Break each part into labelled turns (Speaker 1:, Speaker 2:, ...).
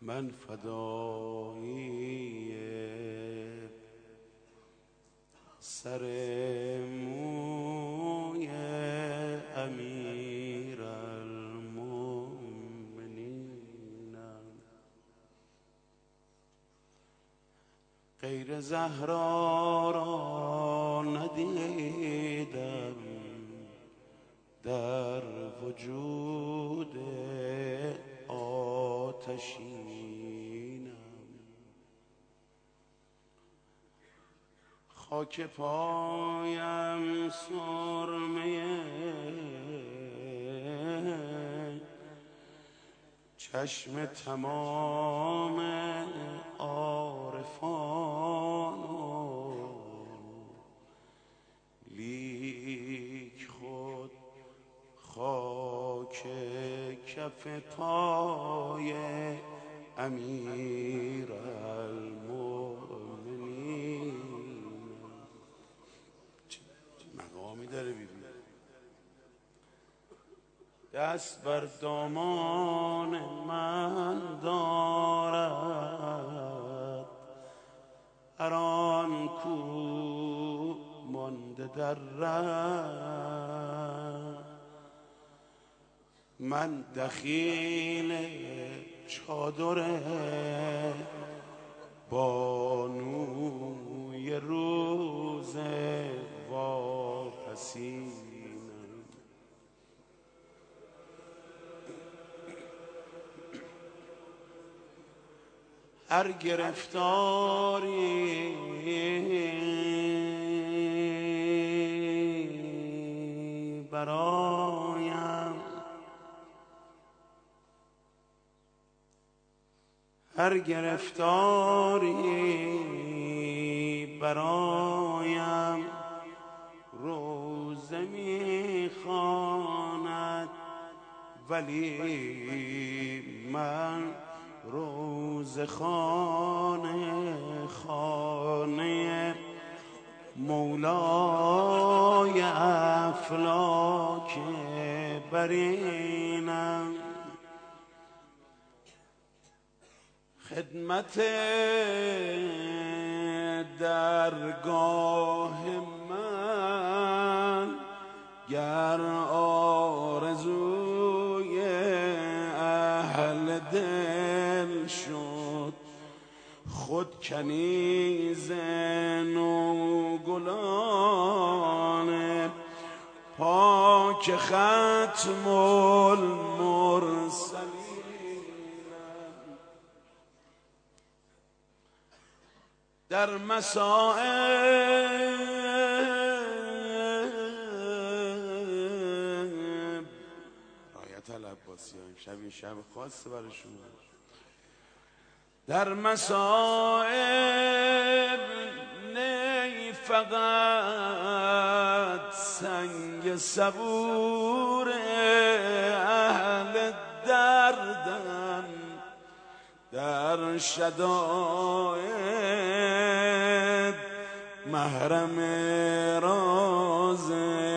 Speaker 1: من فدایی سر موی امیر المؤمنینم. غیر زهرا را ندیدم در وجود آتشینم. خاک پایم سرمه چشم تمام عارفان، لیک خود خاک کف پای امیر المؤمنین. چه مقامی داره بیبی. دست بر دامان من دارد هر آن کو مانده در ره. من دخیل چادر بانوی روز واپسینم. هر گرفتاری برایم، هر گرفتاری برایم روزه میخواند، ولی من روزه خانه مولای افلاک برینم. خدمت درگاه من گر آرزوی اهل دل شد، خود کنیز نوگلان پاک ختم المرسلین. در مصائب رایت العباسی ها امشب این شب خاصه برای شما. در مصائب نی فقط سنگ صبور اهل دردم، در شدائد محرم راز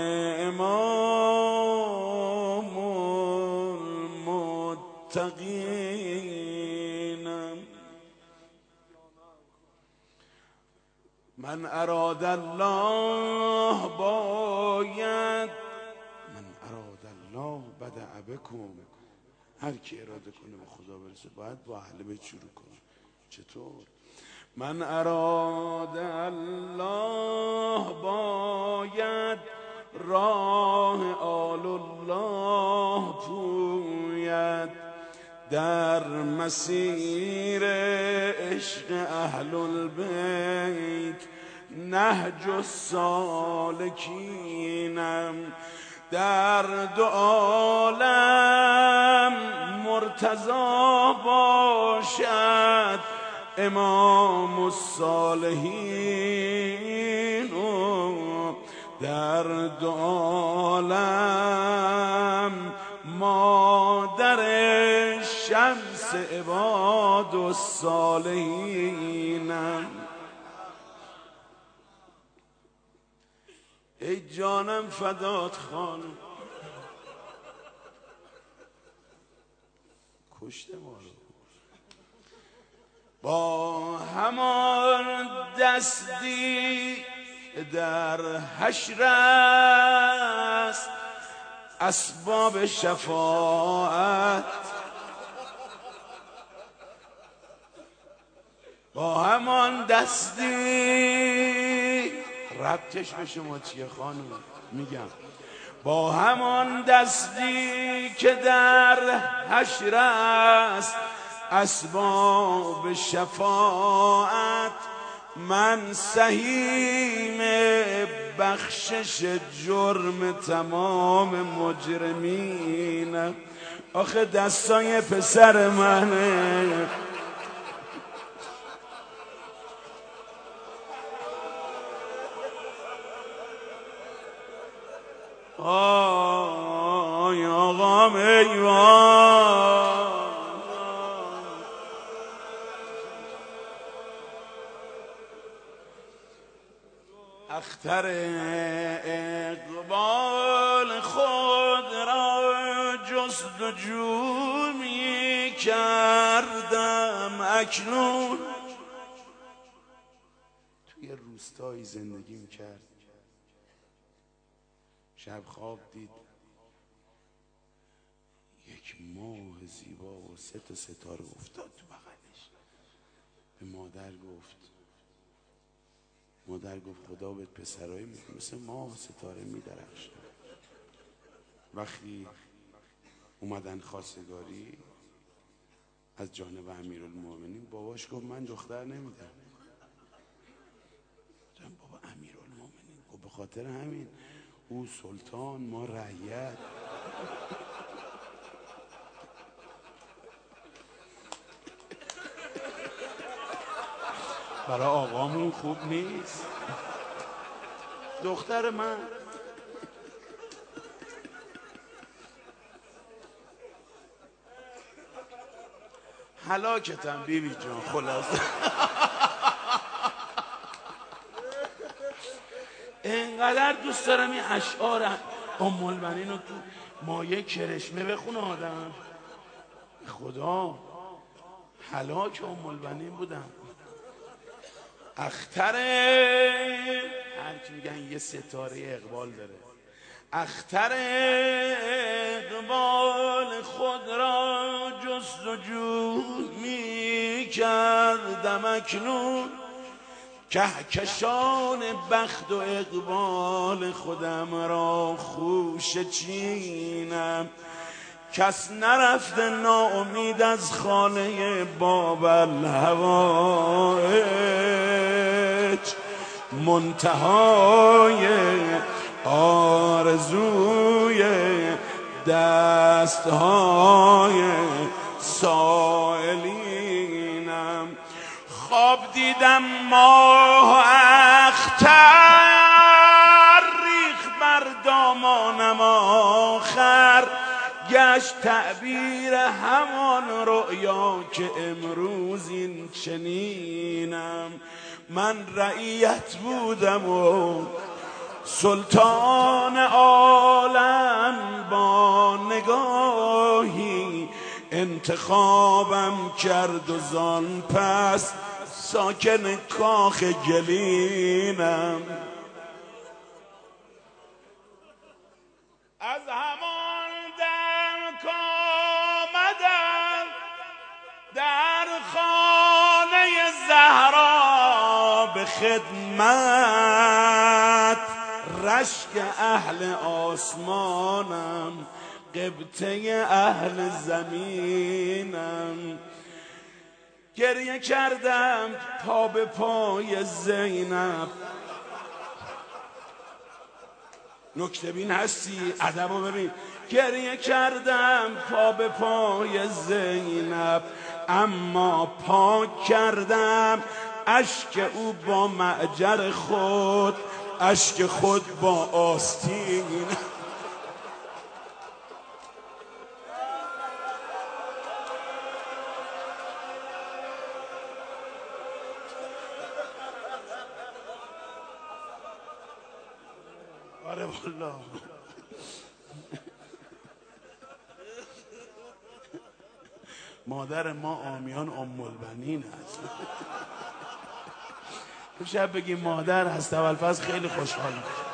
Speaker 1: امام المتقینم. من اراد الله باید، من اراد الله بدأ بکم. هر کی اراده کنه به خدا برسه باید با اهل بیت شروع کنه. چطور؟ من اراد الله باید راه آل الله پوید، در مسیر عشق اهل البیت نهج السالکینم. در دو عالم مرتضی باشد امام الصالحین، در دو عالم مادر شمس عباد الصالحینم. ای جانم فدات خانم، کشته ما رو. با همان دستی در حشر است اسباب شفاعت، با همان دستی ربطش به شما چیه خانم؟ میگم با همان دستی که در حشر است اسباب شفاعت، من سهیم بخشش جرم تمام مجرمینم. آخه دستای پسر منه. آی آقا میوان اختر اقبال خود را جستجو می کردم، اکنون توی روستایی زندگی می کرد. شب خواب دید یک ماه زیبا و 3 تا ستاره افتاد تو بغلش. به مادر گفت خدا به پسرایی میکنه مثل ماه و ستاره میدرخشن. وقتی اومدن خواستگاری از جانب امیرالمومنین، باباش گفت من دختر نمیدم. بابا امیرالمومنین گفت به خاطر همین او سلطان ما رعیت. برای آقامون خوب نیست دختر من. هلاکتم بیبی جان. خلاصه اینقدر دوست دارم این اشعار ام المنین رو تو مایه کرشمه بخونه آدم. خدا هلاک ام المنین بودم. اختر هرچی میگن یه ستاره اقبال داره. اختر اقبال خود را جستجو می کردم، اکنون کهکشان بخت و اقبال خودم را خوشه چینم. کس نرفته ناامید از خانه باب الهوایج، منتهای آرزوی دستهای سائلینم. خواب دیدم ماه اختر ریخ بر دامانم، آخر گشت تعبیر همان رؤیا که امروز این چنینم. من رعیت بودم و سلطان عالم با نگاهی انتخابم کرد و زان پس ساکن کاخ گلینم. از همان دم کامدم در خانه زهرا به خدمت، رشک اهل آسمانم قبطه اهل زمینم. گریه کردم پا به پای زینب. نکته بین هستی ادبو ببین. گریه کردم پا به پای زینب، اما پاک کردم اشک او با معجر خود، اشک خود با آستین. آره والله مادر ما آمیان ام البنین است. شب بگیم مادر هست اولفاز خیلی خوشحال میشه.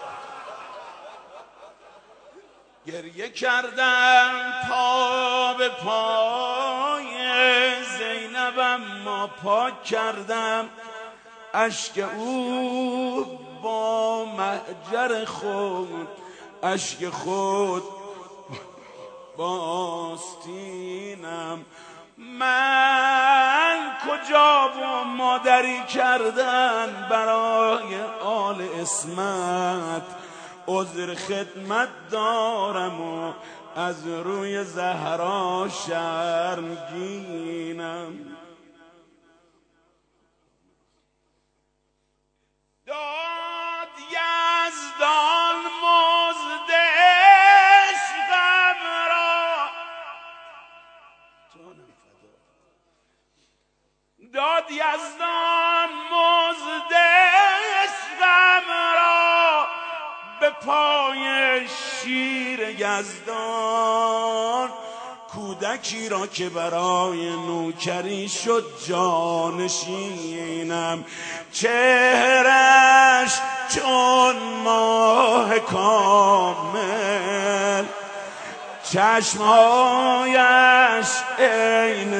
Speaker 1: گریه کردم تا به پای زینبم ما پاک کردم، اشک او با محجر خود، اشک خود با آستینم. من کجا و مادری کردن برای آل اسمت، عذر خدمت دارم و از روی زهرا شرمگینم. داد یزدان مزد عشقم را، داد یزدان مزد عشقم را، به پای شیر یزدان. کودکی را که برای نوکری شد جانشینم، چهرش چون ماه کامل، چشمهایش عین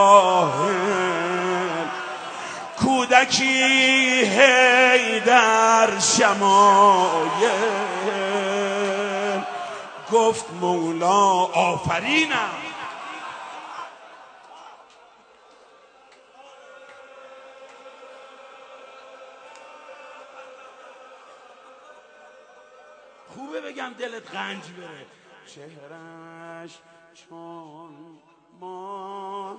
Speaker 1: ساحل. کودکی هی در شمایل، گفت مولا آفرینم. خوبه بگم دلت غنج بره. چهرش چون ماه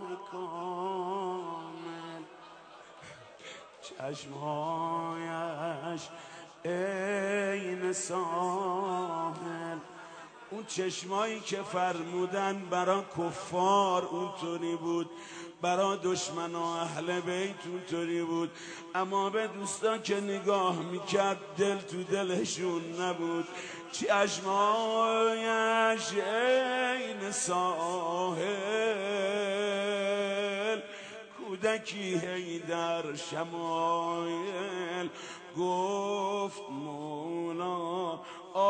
Speaker 1: کامل، چشمهایش عین ساحل. اون چشمایی که فرمودن برا کفار اونطوری بود، برا دشمن و اهل بیت اونطوری بود، اما به دوستا که نگاه میکرد دل تو دلشون نبود. چشمایش عین ساحل، کودکی هی در شمایل، گفت مولا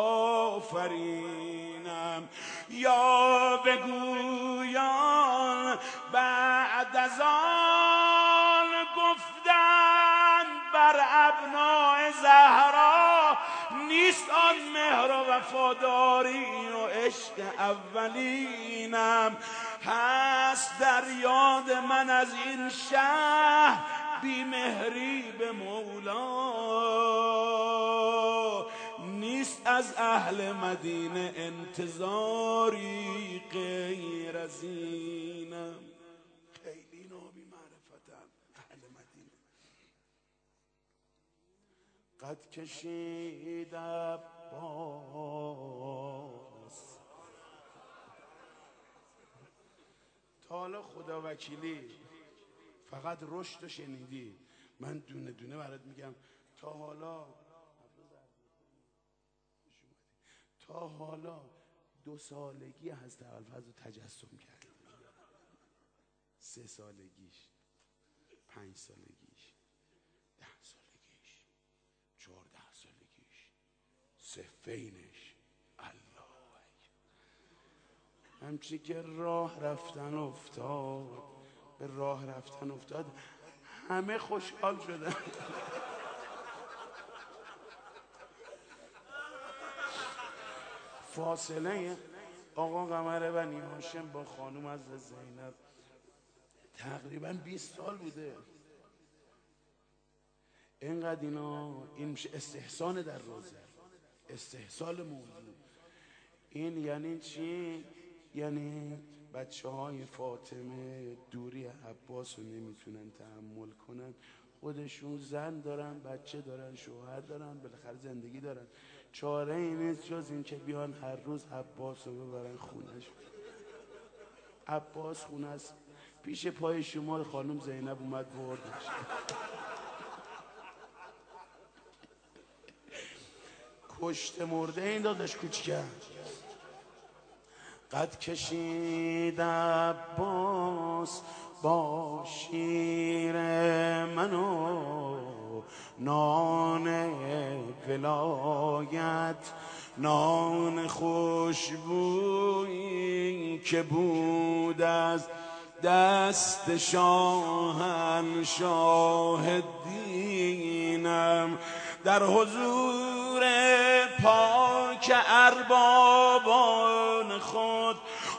Speaker 1: آفرینم. یا بگویان بعد از آن گفتن بر ابناء زهرا، نیست آن مهر و وفاداری و عشق اولینم. هست در یاد من از این شهر بی مهری به مولا، نیست از اهل مدینه انتظاری غیر از اینم. خیلی نابی معرفتن اهل مدینه. قد کشید عباس. تا حالا خدا وکیلی فقط رشد شنیدی، من دونه دونه برات میگم. تا حالا 2 سالگی حضرت ابوالفضل رو تجسم کرد، 3 سالگیش، 5 سالگیش، 10 سالگیش، 14 سالگیش، صفینش. الله اکبر. همچی که راه رفتن افتاد، به راه رفتن افتاد، همه خوشحال شدن. فاصله آقا قمر بنی هاشم با خانم از زینب تقریبا 20 سال بوده. اینقدر این میشه استحسان در روزه، استحسان موضوع. این یعنی چی؟ یعنی بچه های فاطمه دوری عباس رو نمیتونن تحمل کنن، خودشون زن دارن، بچه دارن، شوهر دارن، بالاخره زندگی دارن، چاره ای نیست جز این که بیان هر روز عباس رو ببرن خونش. عباس خونه است پیش پای شما، خانم زینب اومد بردش. کشته مرده این داداش کوچیکه. قد کشید عباس با شیر منو نان ولایت، نان خوشبویی که بود از دست شاهنشاه دینم. در حضور پاک اربابان خود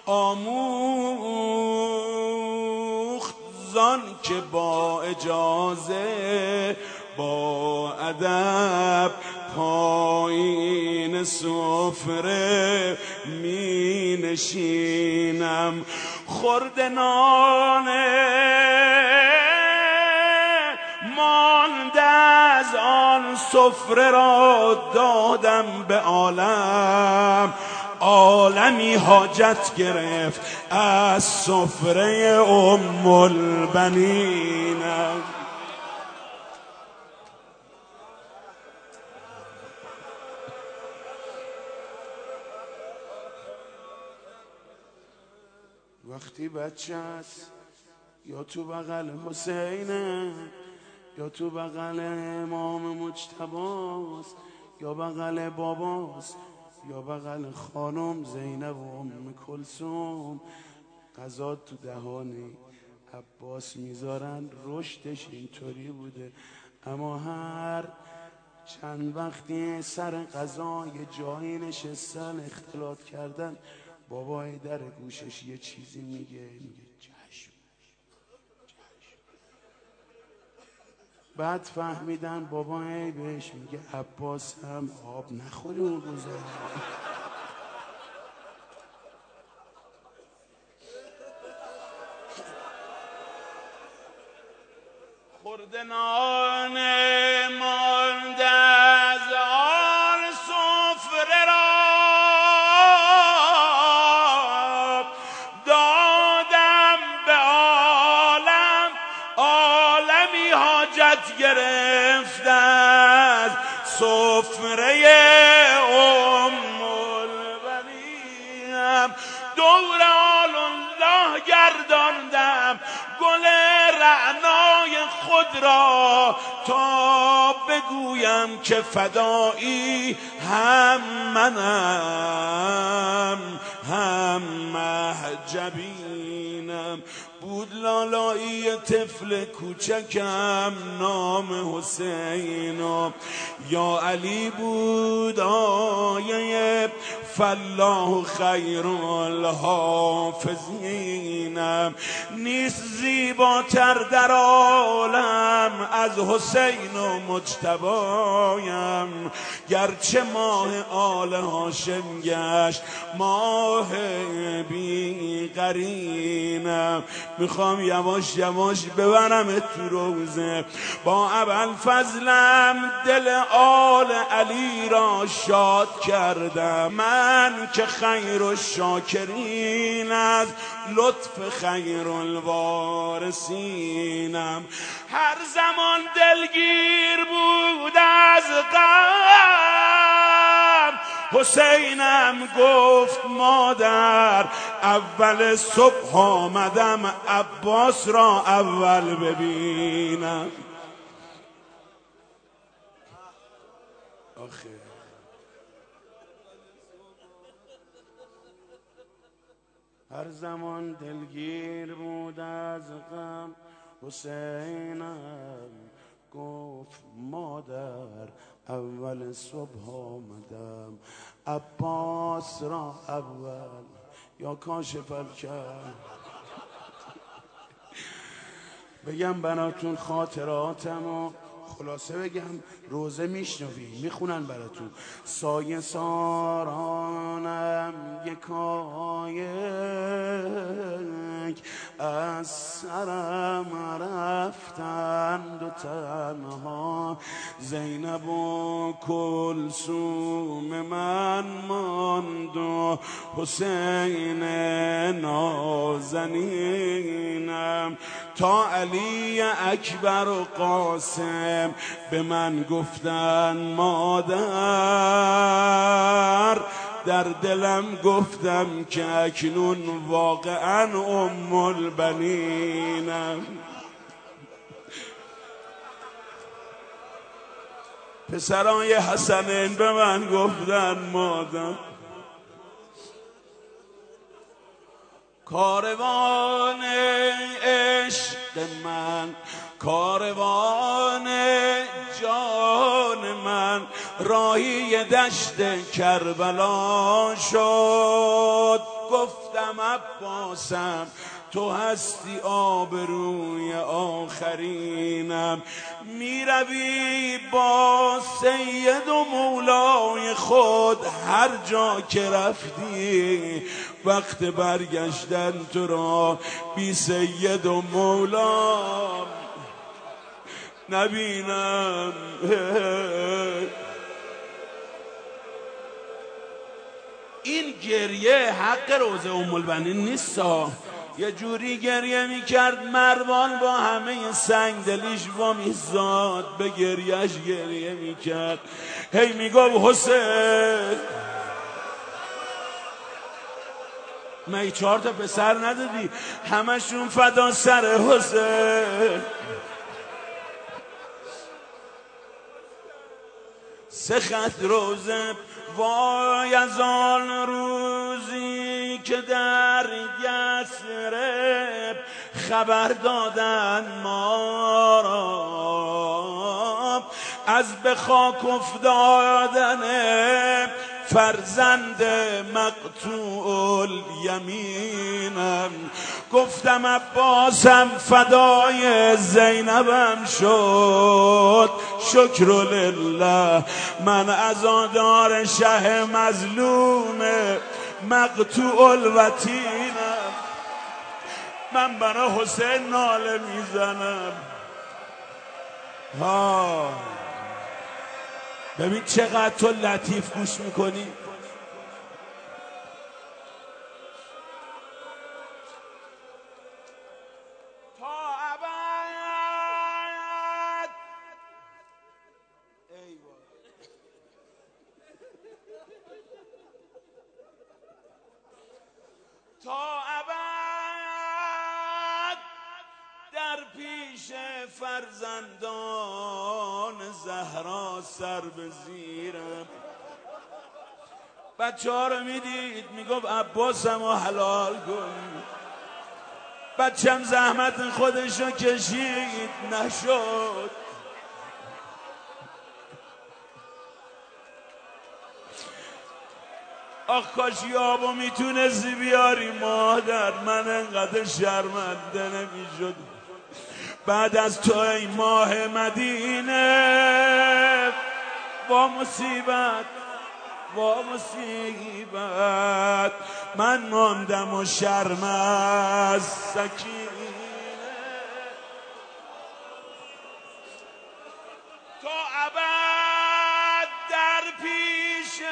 Speaker 1: آموخت، زان که با اجازه با ادب پایین سفره می نشینم. خورد نان مانده از آن سفره را دادم به عالم، عالمی حاجت گرفت از سفره ام البنینم. وقتی بچه است یا تو بغل حسینه، یا تو بغل امام مجتباست، یا بغل باباست، یا بغل خانم زینب و ام کلثوم، غذا تو دهان عباس میذارن. رشدش اینطوری بوده، اما هر چند وقتی سر غذا یه جایی نشستن اختلاط کردن، بابای در گوشش یه چیزی میگه چشم. بعد فهمیدن بابا بهش میگه عباس هم آب نخوری اون روزا. خورده نان مانده از آن سفره را دادم به عالم، عالمی حاجت گرفت از سفره ام البنین. دور آل الله گرداندم گل رعنای خود را تا بگویم که فدایی هم منم هم محجبینم. بود لالایی طفل کوچکم نام حسین و یا علی بود آیه فالله خیر الحافظینم. نیست زیباتر در عالم از حسین و مجتبایم، گرچه ماه آل هاشم گشت ماه بی قرینم. میخوام یواش یواش ببرم تو روزه، با ابوالفضلم دل آل علی را شاد کردم. من که خیر الشاکرین از لطف خیر الوارثینم. هر زمان دلگیر بود از غم، حسینم گفت مادر اول صبح آمدم عباس را اول ببینم. آخه هر زمان دلگیر بود از غم، حسینم گفت مادر اول صبح آمدم عباس را اول. یا کاشف الکرب بگم براتون خاطراتم و خلاصه بگم، روزه میشنوی میخونن براتون. سایه سارانم یکایک از سرم رفتند و تنها، زینب و کلثوم من ماند و حسین نازنینم. تا علی اکبر و قاسم به من گفتن مادر در دلم گفتم که اکنون واقعا ام البنینم. پسرای حسنین به من گفتن مادر کاروان عشق من، کاروان جان من، راهی دشت کربلا شد. گفتم عباسم تو هستی آبروی آخرینم، میروی با سید و مولای خود هر جا که رفتی، وقت برگشتن تو را بی سید و مولا نبینم. این گریه حق روزه ام البنین نیست. یه جوری گریه میکرد مروان با همه سنگ دلیش با میزاد به گریهش گریه میکرد. هی میگفت حسین من 4 تا پسر ندادی همشون فدا سر حسین. 3 خط روزه وای از آن روزی که در یثرب خبر دادن ما را از به خاک افتادن فرزند مقطوع الیمینم. گفتم عباسم فدای زینبم شد، شکر لله من عزادار شه مظلوم مقطوع الوتینم. من برای حسین ناله میزنم. ببین چقدر تو لطیف گوش میکنی. تا ابد تا ابد در پیش فرزندان زهرا سر به زیرم. بچه ها رو میدید میگفت عباسم رو حلال کن. بچم زحمت خودشو کشید نشد. آخ کاش یابو میتونستی بیاری مادر، من انقدر شرمنده نمیشد. بعد از تو ای ماه مدینه با مصیبت با مصیبت من ماندم و شرم از سکینه. تا ابد در پیش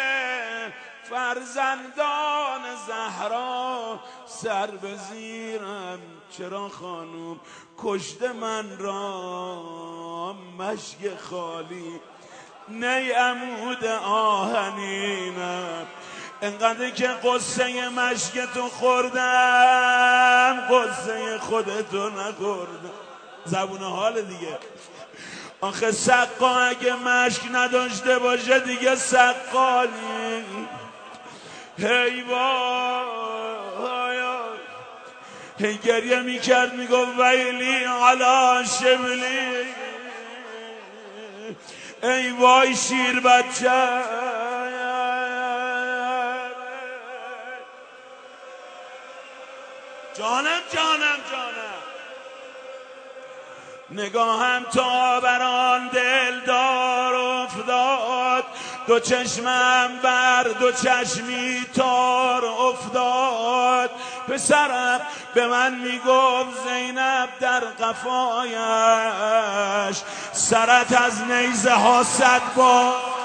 Speaker 1: فرزندان زهرا سر به زیرم. چرا خانوم کشته من را مشک خالی نی عمود آهنینم. انقدر که قصه مشک تو خوردم قصه خودتو نخوردم. زبون حال دیگه. آخه سقا اگه مشک نداشته باشه دیگه سقالی. هی وای هی گریه میکرد میگفت ویلی علا شبلی، ای وای شیر بچه. جانم جانم جانم. نگاهم تا بران دلدار افتاد، دو چشمم بر دو چشمی تار افتاد. پسرم به من میگفت زینب در قفایش سرت از نیزه ها 100 بار